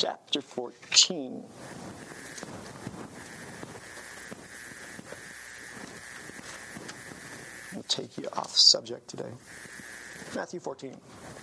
chapter 14. I'll take you off subject today. Matthew 14.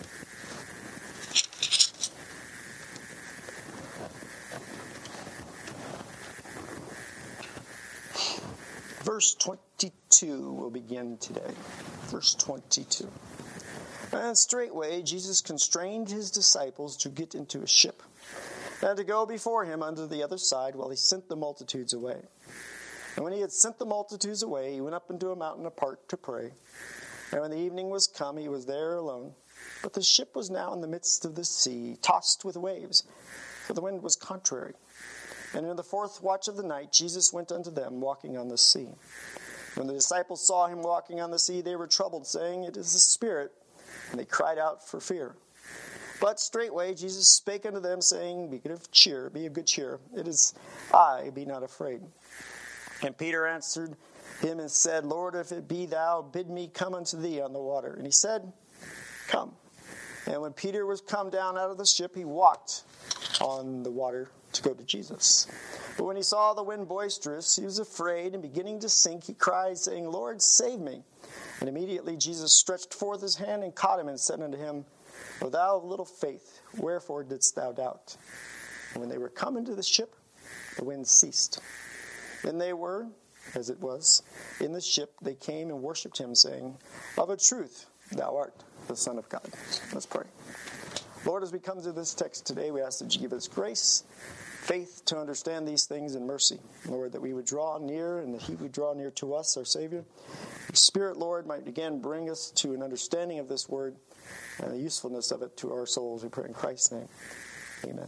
Verse 22 will begin today. Verse 22. And straightway Jesus constrained his disciples to get into a ship, and to go before him unto the other side while he sent the multitudes away. And when he had sent the multitudes away, he went up into a mountain apart to pray. And when the evening was come, he was there alone. But the ship was now in the midst of the sea, tossed with waves, for the wind was contrary. And in the fourth watch of the night, Jesus went unto them, walking on the sea. When the disciples saw him walking on the sea, they were troubled, saying, It is a spirit. And they cried out for fear. But straightway Jesus spake unto them, saying, Be of good cheer. It is I, be not afraid. And Peter answered him and said, Lord, if it be thou, bid me come unto thee on the water. And he said, Come. And when Peter was come down out of the ship, he walked on the water to go to Jesus. But when he saw the wind boisterous, he was afraid, and beginning to sink, he cried, saying, Lord, save me. And immediately Jesus stretched forth his hand and caught him, and said unto him, O thou of little faith, wherefore didst thou doubt? And when they were come into the ship, the wind ceased. Then they were, as it was, in the ship. They came and worshipped him, saying, Of a truth, thou art the Son of God. Let's pray. Lord, as we come to this text today, we ask that you give us grace, faith to understand these things, and mercy. Lord, that we would draw near and that he would draw near to us, our Savior. Your Spirit, Lord, might again bring us to an understanding of this word and the usefulness of it to our souls. We pray in Christ's name. Amen.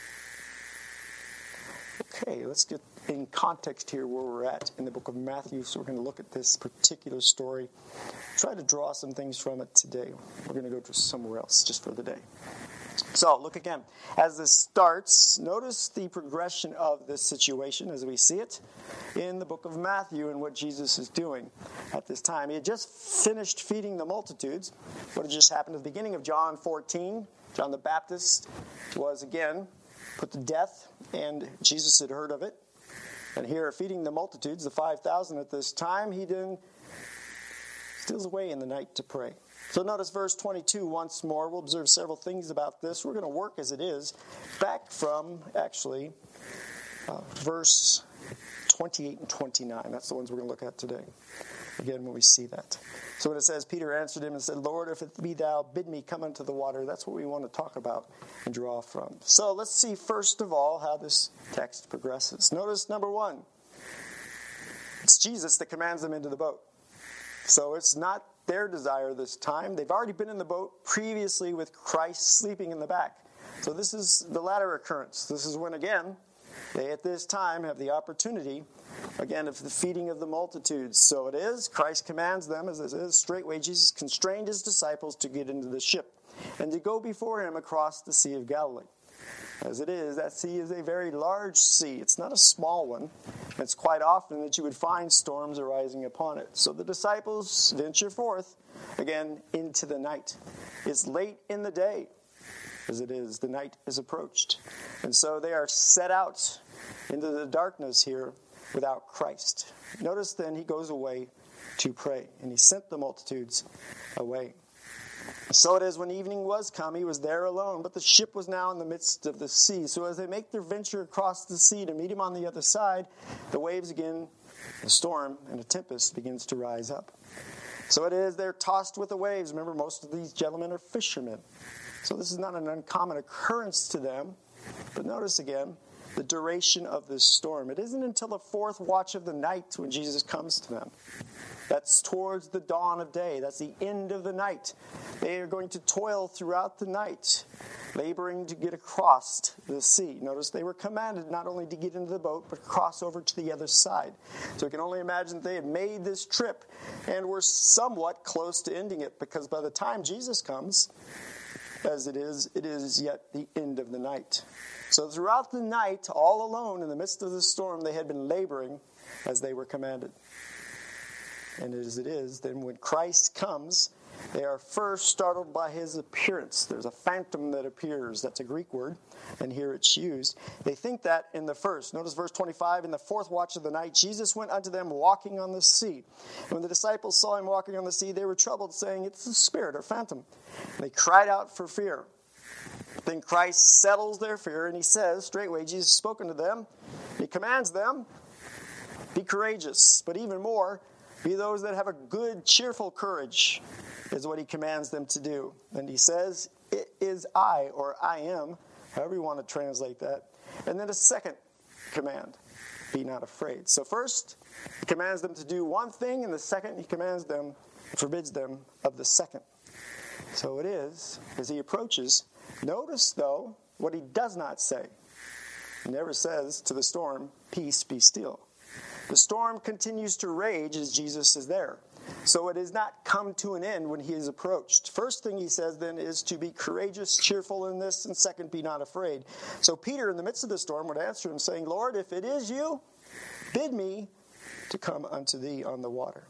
Okay, let's get in context here where we're at in the book of Matthew. So we're going to look at this particular story, try to draw some things from it today. We're going to go to somewhere else just for the day. So look again. As this starts, notice the progression of this situation as we see it in the book of Matthew and what Jesus is doing at this time. He had just finished feeding the multitudes. What had just happened at the beginning of John 14, John the Baptist was again put to death, and Jesus had heard of it. And here, feeding the multitudes, the 5,000 at this time, he then steals away in the night to pray. So notice verse 22 once more. We'll observe several things about this. We're going to work as it is back from, actually, verse 28 and 29. That's the ones we're going to look at today. Again, when we see that. So when it says, Peter answered him and said, Lord, if it be thou, bid me come unto the water. That's what we want to talk about and draw from. So let's see, first of all, how this text progresses. Notice, number one, it's Jesus that commands them into the boat. So it's not their desire this time. They've already been in the boat previously with Christ sleeping in the back. So this is the latter occurrence. This is when, again, they at this time have the opportunity, again, of the feeding of the multitudes. So it is, Christ commands them, as it is, straightway Jesus constrained his disciples to get into the ship and to go before him across the Sea of Galilee. As it is, that sea is a very large sea. It's not a small one. It's quite often that you would find storms arising upon it. So the disciples venture forth, again, into the night. It's late in the day. As it is, the night is approached. And so they are set out into the darkness here without Christ. Notice then he goes away to pray, and he sent the multitudes away. So it is, when evening was come, he was there alone, but the ship was now in the midst of the sea. So as they make their venture across the sea to meet him on the other side, the waves again, the storm and a tempest begins to rise up. So it is, they're tossed with the waves. Remember, most of these gentlemen are fishermen. So this is not an uncommon occurrence to them. But notice again the duration of this storm. It isn't until the fourth watch of the night when Jesus comes to them. That's towards the dawn of day. That's the end of the night. They are going to toil throughout the night, laboring to get across the sea. Notice they were commanded not only to get into the boat, but cross over to the other side. So you can only imagine that they had made this trip and were somewhat close to ending it, because by the time Jesus comes, as it is yet the end of the night. So throughout the night, all alone in the midst of the storm, they had been laboring as they were commanded. And as it is, then when Christ comes, They are first startled by his appearance. There's a phantom that appears. That's a Greek word, and here it's used. They think that in the first. Notice verse 25, in the fourth watch of the night, Jesus went unto them walking on the sea. And when the disciples saw him walking on the sea, they were troubled, saying, it's a spirit or phantom. And they cried out for fear. Then Christ settles their fear, and he says, straightway, Jesus has spoken to them. He commands them, be courageous, but even more, be those that have a good, cheerful courage, is what he commands them to do. And he says, it is I, or I am, however you want to translate that. And then a second command, be not afraid. So first, he commands them to do one thing, and the second, he forbids them of the second. So it is, as he approaches, notice, though, what he does not say. He never says to the storm, peace, be still. The storm continues to rage as Jesus is there. So it has not come to an end when he is approached. First thing he says then is to be courageous, cheerful in this, and second, be not afraid. So Peter, in the midst of the storm, would answer him, saying, Lord, if it is you, bid me to come unto thee on the water.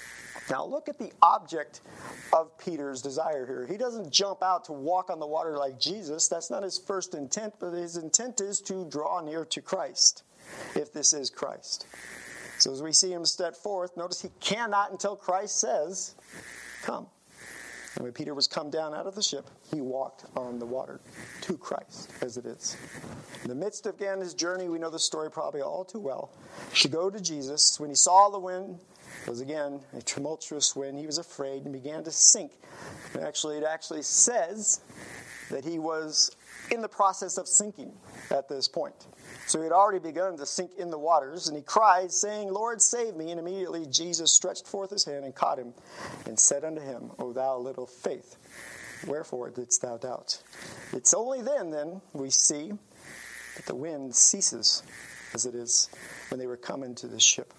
Now look at the object of Peter's desire here. He doesn't jump out to walk on the water like Jesus. That's not his first intent, but his intent is to draw near to Christ, if this is Christ. So as we see him step forth, notice he cannot until Christ says, come. And when Peter was come down out of the ship, he walked on the water to Christ, as it is. In the midst of, again, his journey, we know the story probably all too well, to go to Jesus, when he saw the wind, it was again a tumultuous wind, he was afraid and began to sink. And it actually says that he was in the process of sinking at this point. So he had already begun to sink in the waters, and he cried, saying, Lord, save me. And immediately Jesus stretched forth his hand and caught him, and said unto him, O thou little faith, wherefore didst thou doubt? It's only then we see that the wind ceases, as it is when they were coming to the ship.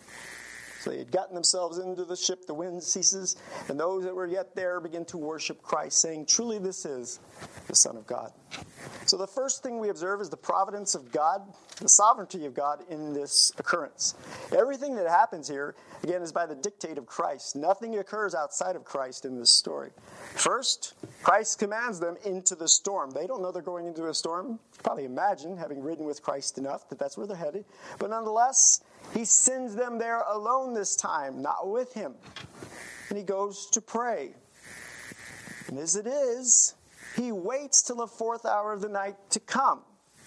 So they had gotten themselves into the ship, the wind ceases, and those that were yet there begin to worship Christ, saying, truly this is the Son of God. So the first thing we observe is the providence of God, the sovereignty of God in this occurrence. Everything that happens here, again, is by the dictate of Christ. Nothing occurs outside of Christ in this story. First, Christ commands them into the storm. They don't know they're going into a storm. You can probably imagine, having ridden with Christ enough, that that's where they're headed. But nonetheless, he sends them there alone this time, not with him. And he goes to pray. And as it is, he waits till the fourth hour of the night to come.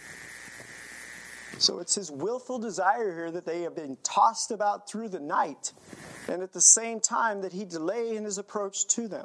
So it's his willful desire here that they have been tossed about through the night, and at the same time that he delay in his approach to them.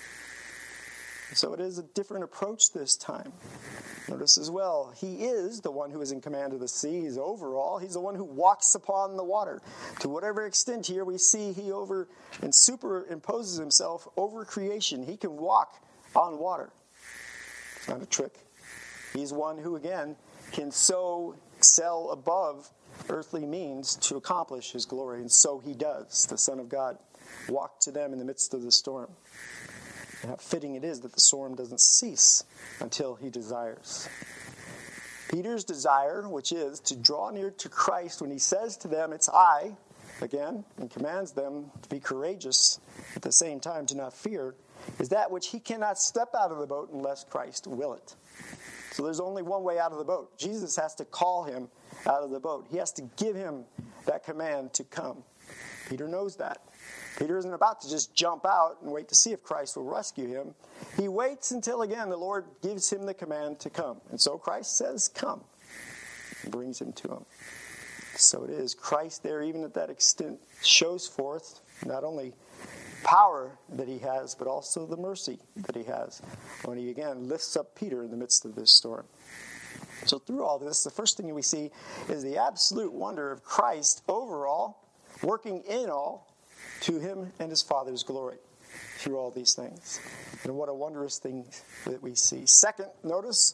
So it is a different approach this time. Notice as well, he is the one who is in command of the sea. He's over all. He's the one who walks upon the water. To whatever extent here we see he over and superimposes himself over creation. He can walk on water. It's not a trick. He's one who, again, can so excel above earthly means to accomplish his glory. And so he does. The Son of God walked to them in the midst of the storm. And how fitting it is that the storm doesn't cease until he desires. Peter's desire, which is to draw near to Christ when he says to them, it's I, again, and commands them to be courageous, at the same time to not fear, is that which he cannot step out of the boat unless Christ will it. So there's only one way out of the boat. Jesus has to call him out of the boat. He has to give him that command to come. Peter knows that. Peter isn't about to just jump out and wait to see if Christ will rescue him. He waits until, again, the Lord gives him the command to come. And so Christ says, come, and brings him to him. So it is. Christ there, even at that extent, shows forth not only power that he has, but also the mercy that he has when he, again, lifts up Peter in the midst of this storm. So through all this, the first thing we see is the absolute wonder of Christ overall, working in all, to him and his Father's glory through all these things. And what a wondrous thing that we see. Second, notice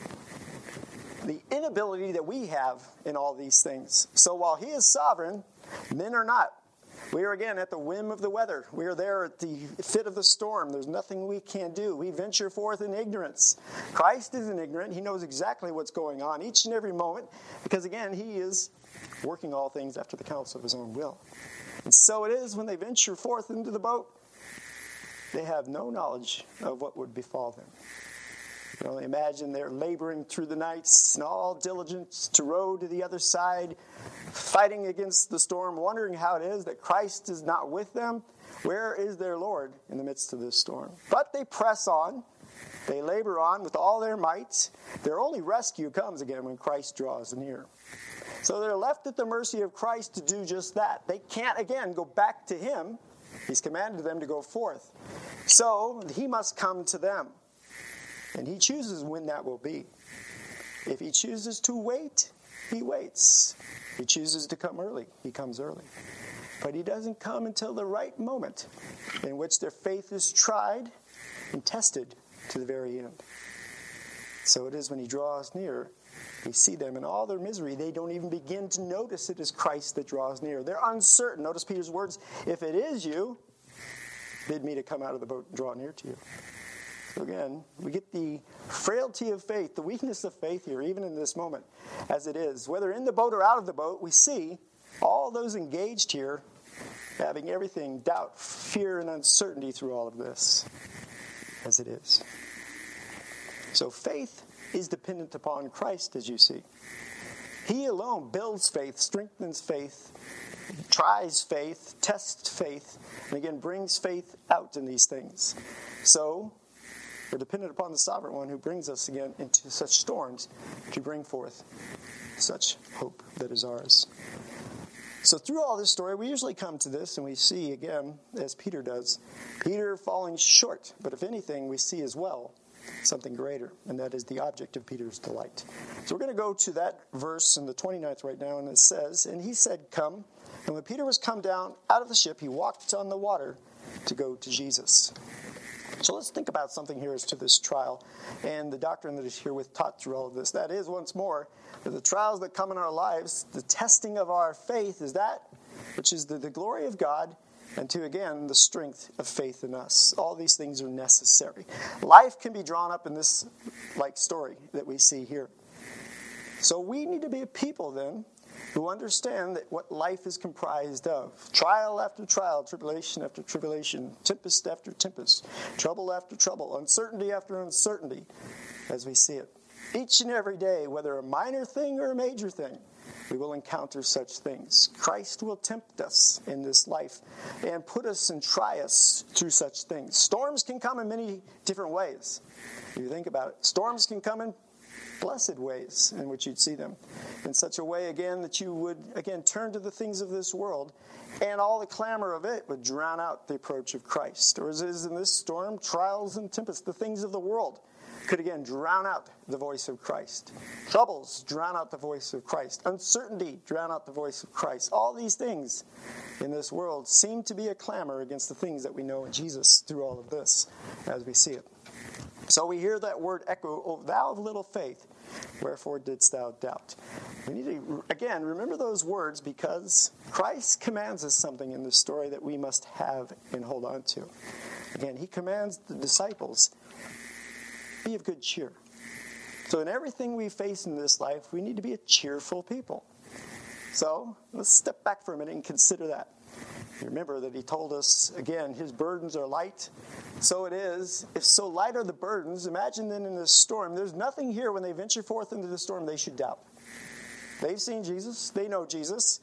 the inability that we have in all these things. So while he is sovereign, men are not. We are again at the whim of the weather. We are there at the fit of the storm. There's nothing we can do. We venture forth in ignorance. Christ isn't ignorant. He knows exactly what's going on each and every moment because, again, he is working all things after the counsel of his own will. And so it is when they venture forth into the boat. they have no knowledge of what would befall them. You can only imagine they're laboring through the nights in all diligence to row to the other side, fighting against the storm, wondering how it is that Christ is not with them. Where is their Lord in the midst of this storm? But they press on. They labor on with all their might. Their only rescue comes again when Christ draws near. So they're left at the mercy of Christ to do just that. They can't, again, go back to him. He's commanded them to go forth. So he must come to them. And he chooses when that will be. If he chooses to wait, he waits. If he chooses to come early, he comes early. But he doesn't come until the right moment in which their faith is tried and tested to the very end. So it is when he draws near, we see them in all their misery. They don't even begin to notice it is Christ that draws near. They're uncertain. Notice Peter's words, if it is you, bid me to come out of the boat and draw near to you. So again, we get the frailty of faith, the weakness of faith here, even in this moment, as it is. Whether in the boat or out of the boat, we see all those engaged here having everything, doubt, fear, and uncertainty through all of this, as it is. So faith is dependent upon Christ, as you see. He alone builds faith, strengthens faith, tries faith, tests faith, and again brings faith out in these things. So we're dependent upon the sovereign one who brings us again into such storms to bring forth such hope that is ours. So through all this story, we usually come to this and we see again, as Peter does, Peter falling short. But if anything, we see as well something greater, and that is the object of Peter's delight. So we're going to go to that verse in the 29th right now, and it says, and he said, come. And when Peter was come down out of the ship, he walked on the water to go to Jesus. So let's think about something here as to this trial and the doctrine that is herewith taught through all of this. That is, once more, that the trials that come in our lives, the testing of our faith is that which is the glory of God, and to, again, the strength of faith in us. All these things are necessary. Life can be drawn up in this like story that we see here. So we need to be a people then who understand that what life is comprised of. Trial after trial, tribulation after tribulation, tempest after tempest, trouble after trouble, uncertainty after uncertainty, as we see it. Each and every day, whether a minor thing or a major thing, we will encounter such things. Christ will tempt us in this life and put us and try us through such things. Storms can come in many different ways. If you think about it, storms can come in blessed ways in which you'd see them. In such a way, again, that you would, again, turn to the things of this world, and all the clamor of it would drown out the approach of Christ. Or as it is in this storm, trials and tempests, the things of the world could, again, drown out the voice of Christ. Troubles drown out the voice of Christ. Uncertainty drown out the voice of Christ. All these things in this world seem to be a clamor against the things that we know in Jesus through all of this, as we see it. So we hear that word echo, "O thou of little faith, wherefore didst thou doubt?" We need to, again, remember those words, because Christ commands us something in this story that we must have and hold on to. Again, he commands the disciples, be of good cheer. So in everything we face in this life, we need to be a cheerful people. So let's step back for a minute and consider that. Remember that he told us, again, his burdens are light. So it is. If so light are the burdens, imagine then in this storm, there's nothing here when they venture forth into the storm they should doubt. They've seen Jesus. They know Jesus.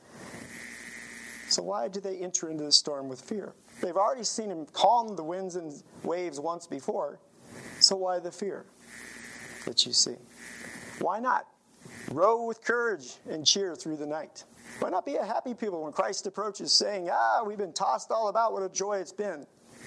So why do they enter into the storm with fear? They've already seen him calm the winds and waves once before. So why the fear that you see? Why not row with courage and cheer through the night? Why not be a happy people when Christ approaches saying, we've been tossed all about, what a joy it's been.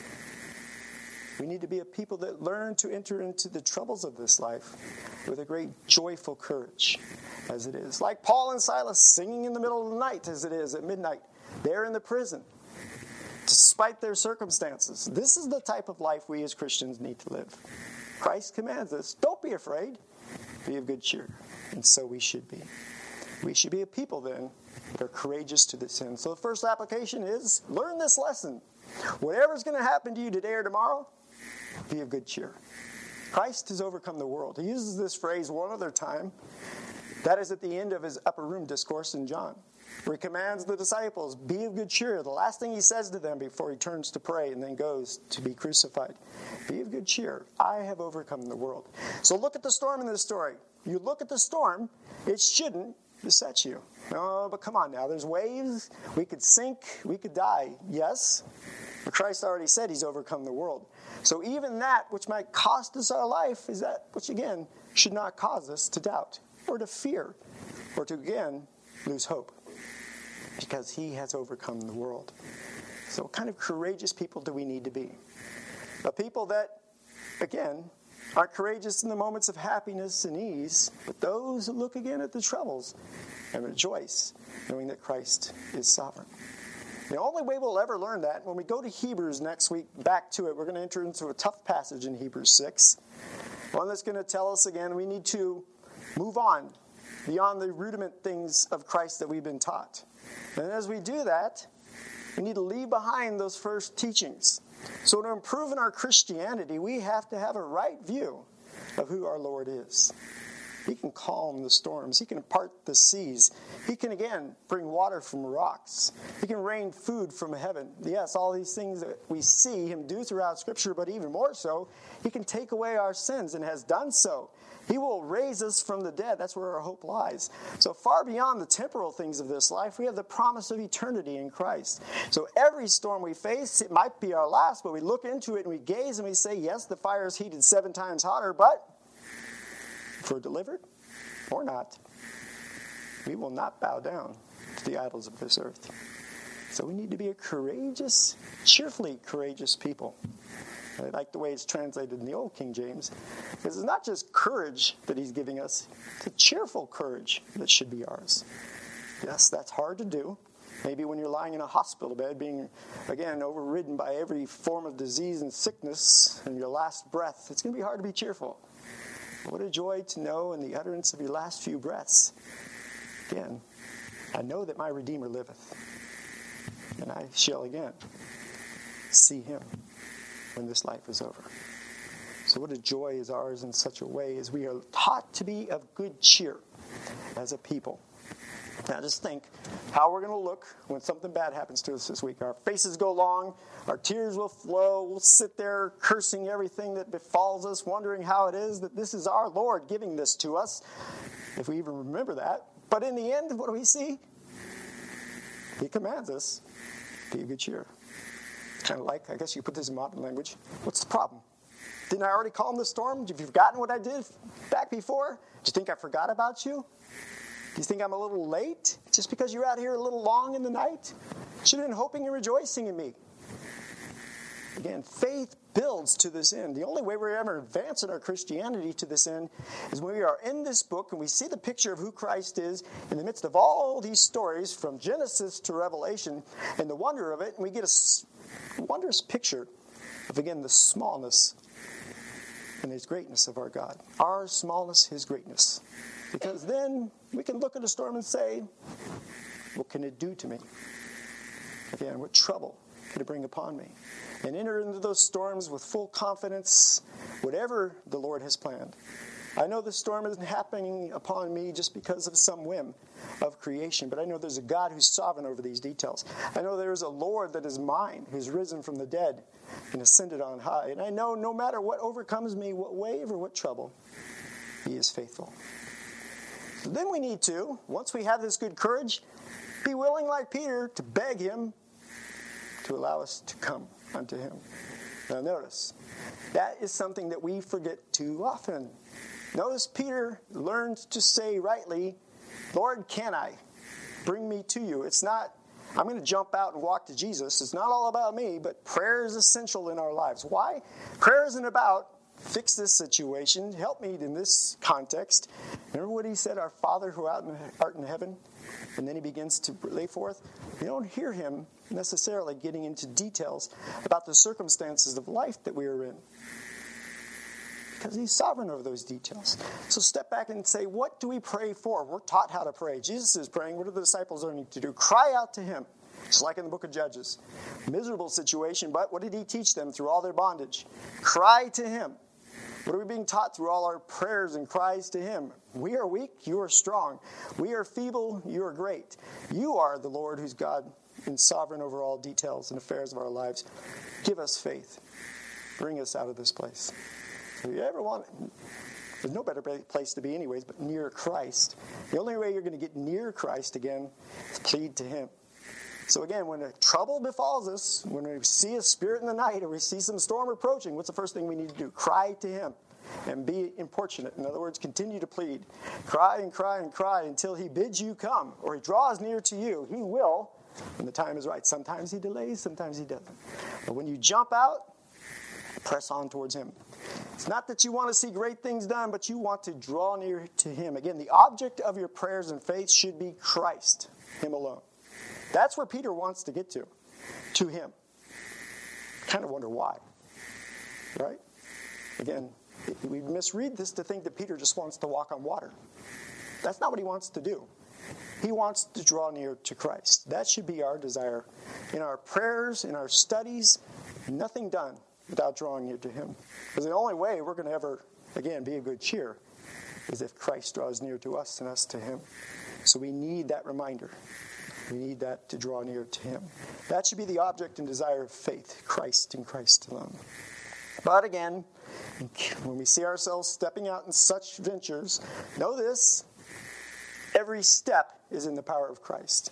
We need to be a people that learn to enter into the troubles of this life with a great joyful courage, as it is. Like Paul and Silas singing in the middle of the night, as it is at midnight. They're in the prison, despite their circumstances. This is the type of life we as Christians need to live. Christ commands us, don't be afraid, be of good cheer. And so we should be. We should be a people then that are courageous to this end. So the first application is, learn this lesson. Whatever's going to happen to you today or tomorrow, be of good cheer. Christ has overcome the world. He uses this phrase one other time That is at the end of his upper room discourse in John, where he commands the disciples, be of good cheer. The last thing he says to them before he turns to pray and then goes to be crucified. Be of good cheer. I have overcome the world. So look at the storm in this story. You look at the storm, it shouldn't beset you. No, but come on now. There's waves. We could sink. We could die. Yes. But Christ already said he's overcome the world. So even that which might cost us our life is that which, again, should not cause us to doubt or to fear or to, again, lose hope. Because he has overcome the world. So what kind of courageous people do we need to be? A people that, again, aren't courageous in the moments of happiness and ease, but those who look again at the troubles and rejoice, knowing that Christ is sovereign. The only way we'll ever learn that, when we go to Hebrews next week, back to it, we're going to enter into a tough passage in Hebrews 6. One that's going to tell us again we need to move on beyond the rudiment things of Christ that we've been taught. And as we do that, we need to leave behind those first teachings. So to improve in our Christianity, we have to have a right view of who our Lord is. He can calm the storms. He can part the seas. He can, again, bring water from rocks. He can rain food from heaven. Yes, all these things that we see him do throughout Scripture, but even more so, he can take away our sins and has done so. He will raise us from the dead. That's where our hope lies. So far beyond the temporal things of this life, we have the promise of eternity in Christ. So every storm we face, it might be our last, but we look into it and we gaze and we say, yes, the fire is heated 7 times hotter, but if we're delivered or not, we will not bow down to the idols of this earth. So we need to be a courageous, cheerfully courageous people. I like the way it's translated in the Old King James, because it's not just courage that he's giving us, it's a cheerful courage that should be ours. Yes, that's hard to do. Maybe when you're lying in a hospital bed, being, again, overridden by every form of disease and sickness, and your last breath, it's going to be hard to be cheerful. What a joy to know in the utterance of your last few breaths. Again, I know that my Redeemer liveth, and I shall again see him when this life is over. So what a joy is ours in such a way as we are taught to be of good cheer as a people. Now just think how we're going to look when something bad happens to us this week. Our faces go long, our tears will flow, we'll sit there cursing everything that befalls us, wondering how it is that this is our Lord giving this to us, if we even remember that. But in the end, what do we see? He commands us, be of good cheer. Kind of like, I guess you put this in modern language, what's the problem? Didn't I already calm the storm? Have you forgotten what I did back before? Do you think I forgot about you? Do you think I'm a little late just because you're out here a little long in the night? Should have been hoping and rejoicing in me. Again, faith builds to this end. The only way we're ever advancing our Christianity to this end is when we are in this book and we see the picture of who Christ is in the midst of all these stories from Genesis to Revelation and the wonder of it, and we get a wondrous picture of, again, the smallness and his greatness of our God. Our smallness, his greatness. Because then we can look at a storm and say, what can it do to me? Again, what trouble can it bring upon me? And enter into those storms with full confidence, whatever the Lord has planned. I know this storm isn't happening upon me just because of some whim of creation, but I know there's a God who's sovereign over these details. I know there's a Lord that is mine, who's risen from the dead and ascended on high. And I know no matter what overcomes me, what wave or what trouble, he is faithful. So then we need to, once we have this good courage, be willing, like Peter, to beg him to allow us to come unto him. Now notice, that is something that we forget too often. Notice Peter learned to say rightly, Lord, can I? Bring me to you. It's not, I'm going to jump out and walk to Jesus. It's not all about me, but prayer is essential in our lives. Why? Prayer isn't about fix this situation, help me in this context. Remember what he said, our Father who art in heaven? And then he begins to lay forth. We don't hear him necessarily getting into details about the circumstances of life that we are in. Because he's sovereign over those details. So step back and say, what do we pray for? We're taught how to pray. Jesus is praying. What do the disciples learning to do? Cry out to him. Just like in the book of Judges. Miserable situation, but what did he teach them through all their bondage? Cry to him. What are we being taught through all our prayers and cries to him? We are weak, you are strong. We are feeble, you are great. You are the Lord who's God and sovereign over all details and affairs of our lives. Give us faith. Bring us out of this place. If you ever want, there's no better place to be anyways, but near Christ. The only way you're going to get near Christ again is plead to him. So again, when trouble befalls us, when we see a spirit in the night or we see some storm approaching, what's the first thing we need to do? Cry to him and be importunate. In other words, continue to plead. Cry and cry and cry until he bids you come or he draws near to you. He will when the time is right. Sometimes he delays, sometimes he doesn't. But when you jump out, press on towards him. It's not that you want to see great things done, but you want to draw near to him. Again, the object of your prayers and faith should be Christ, him alone. That's where Peter wants to get to him. Kind of wonder why, right? Again, we misread this to think that Peter just wants to walk on water. That's not what he wants to do. He wants to draw near to Christ. That should be our desire. In our prayers, in our studies, nothing done without drawing near to him. Because the only way we're going to ever, again, be of good cheer is if Christ draws near to us and us to him. So we need that reminder. We need that to draw near to him. That should be the object and desire of faith, Christ and Christ alone. But again, when we see ourselves stepping out in such ventures, know this, every step is in the power of Christ.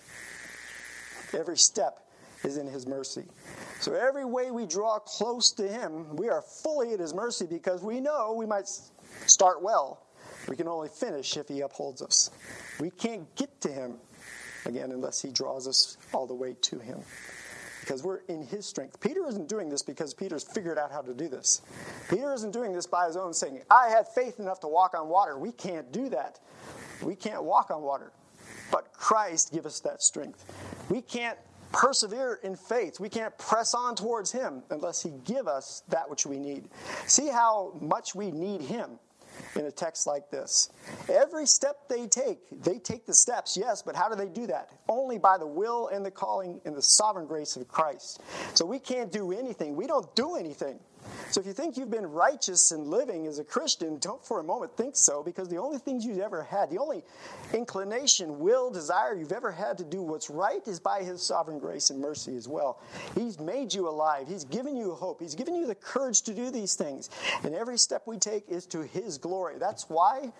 Every step is in his mercy. So every way we draw close to him, we are fully at his mercy because we know we might start well. We can only finish if he upholds us. We can't get to him, again, unless he draws us all the way to him. Because we're in his strength. Peter isn't doing this because Peter's figured out how to do this. Peter isn't doing this by his own saying, I had faith enough to walk on water. We can't do that. We can't walk on water. But Christ give us that strength. We can't persevere in faith. We can't press on towards him unless he give us that which we need. See how much we need him in a text like this. Every step they take the steps, yes, but how do they do that? Only by the will and the calling and the sovereign grace of Christ. So we can't do anything. We don't do anything. So if you think you've been righteous and living as a Christian, don't for a moment think so, because the only things you've ever had, the only inclination, will, desire you've ever had to do what's right is by his sovereign grace and mercy as well. He's made you alive. He's given you hope. He's given you the courage to do these things. And every step we take is to his glory. That's why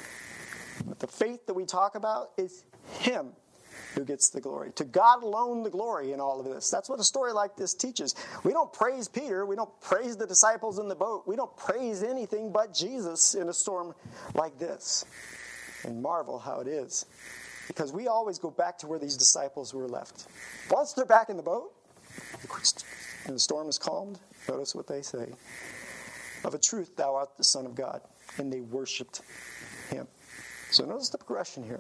the faith that we talk about is him who gets the glory. To God alone the glory in all of this. That's what a story like this teaches. We don't praise Peter. We don't praise the disciples in the boat. We don't praise anything but Jesus in a storm like this. And marvel how it is. Because we always go back to where these disciples were left. Once they're back in the boat, and the storm is calmed, notice what they say. Of a truth, thou art the Son of God. And they worshipped him. So notice the progression here.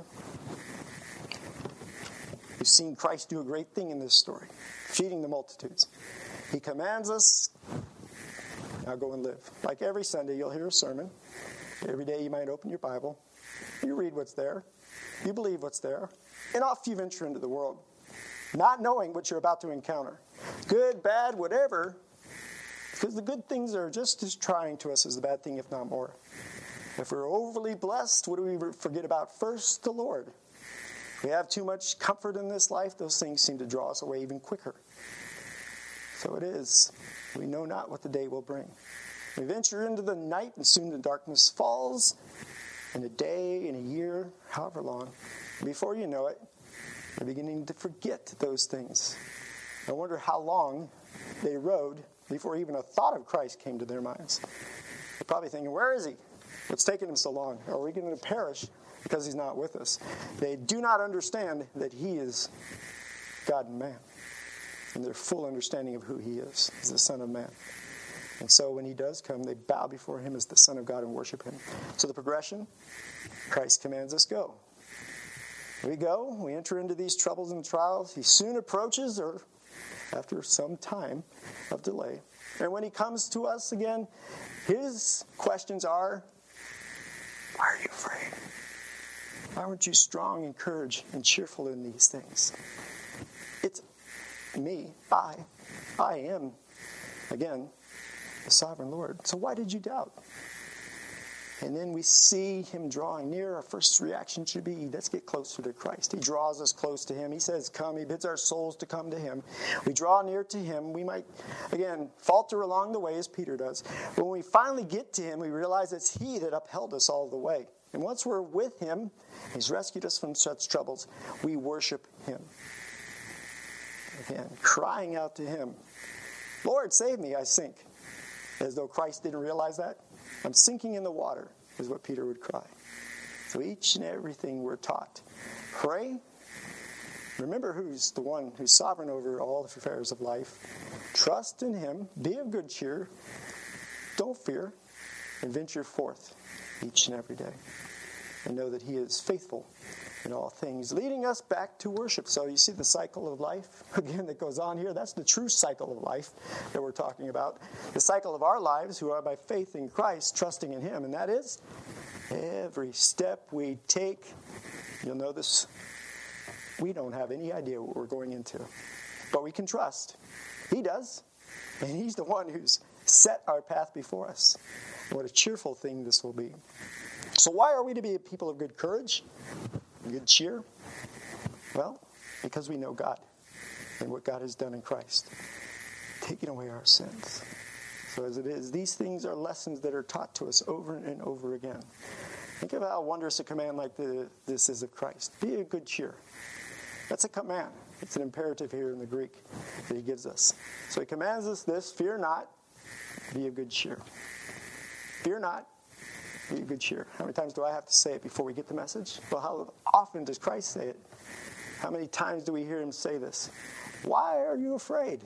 We've seen Christ do a great thing in this story, feeding the multitudes. He commands us, now go and live. Like every Sunday, you'll hear a sermon. Every day you might open your Bible. You read what's there. You believe what's there. And off you venture into the world, not knowing what you're about to encounter. Good, bad, whatever. Because the good things are just as trying to us as the bad thing, if not more. If we're overly blessed, what do we forget about? First, the Lord. If we have too much comfort in this life, those things seem to draw us away even quicker. So it is. We know not what the day will bring. We venture into the night, and soon the darkness falls. And a day, and a year, however long, before you know it, you're beginning to forget those things. I wonder how long they rode before even a thought of Christ came to their minds. They're probably thinking, where is he? What's taking him so long? Are we going to perish because he's not with us? They do not understand that he is God and man. And their full understanding of who he is the Son of Man. And so when he does come, they bow before him as the Son of God and worship him. So the progression, Christ commands us go. We go, we enter into these troubles and trials. He soon approaches, or after some time of delay. And when he comes to us again, his questions are, why are you afraid? Why aren't you strong and courage and cheerful in these things? It's me. I am, again, the sovereign Lord. So why did you doubt? And then we see him drawing near. Our first reaction should be, let's get closer to Christ. He draws us close to him. He says, come. He bids our souls to come to him. We draw near to him. We might, again, falter along the way as Peter does. But when we finally get to him, we realize it's he that upheld us all the way. And once we're with him, he's rescued us from such troubles, we worship him. Again, crying out to him, Lord, save me, I sink. As though Christ didn't realize that. I'm sinking in the water, is what Peter would cry. So each and everything we're taught. Pray. Remember who's the one who's sovereign over all the affairs of life. Trust in him. Be of good cheer. Don't fear. And venture forth each and every day. And know that he is faithful in all things, leading us back to worship. So you see the cycle of life, again, that goes on here. That's the true cycle of life that we're talking about. The cycle of our lives, who are by faith in Christ, trusting in him. And that is every step we take. You'll notice we don't have any idea what we're going into. But we can trust. He does. And he's the one who's set our path before us. What a cheerful thing this will be. So why are we to be a people of good courage? Good cheer? Well, because we know God and what God has done in Christ, taking away our sins. So as it is, these things are lessons that are taught to us over and over again. Think of how wondrous a command like this is of Christ. Be of good cheer. That's a command. It's an imperative here in the Greek that he gives us. So he commands us this, fear not, be of good cheer. Fear not. Be of good cheer. How many times do I have to say it before we get the message? Well, how often does Christ say it? How many times do we hear him say this? Why are you afraid?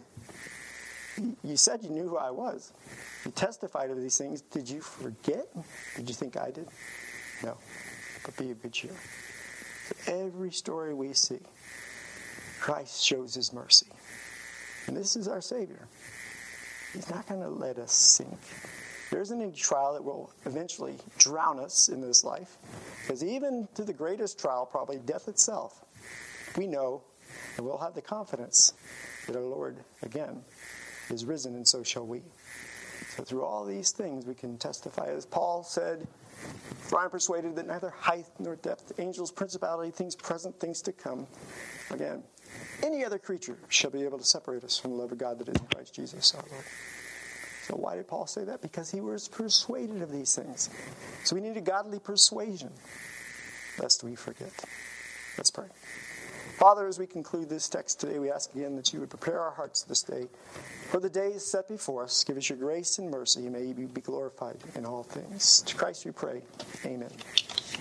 You said you knew who I was. You testified of these things. Did you forget? Did you think I did? No. But be of good cheer. So every story we see, Christ shows his mercy. And this is our Savior. He's not going to let us sink. There isn't any trial that will eventually drown us in this life. Because even to the greatest trial, probably death itself, we know and we'll have the confidence that our Lord, again, is risen, and so shall we. So through all these things, we can testify. As Paul said, for I am persuaded that neither height nor depth, angels, principality, things present, things to come, again, any other creature shall be able to separate us from the love of God that is in Christ Jesus our Lord. So why did Paul say that? Because he was persuaded of these things. So we need a godly persuasion, lest we forget. Let's pray. Father, as we conclude this text today, we ask again that you would prepare our hearts this day for the day is set before us. Give us your grace and mercy. May you be glorified in all things. To Christ we pray. Amen.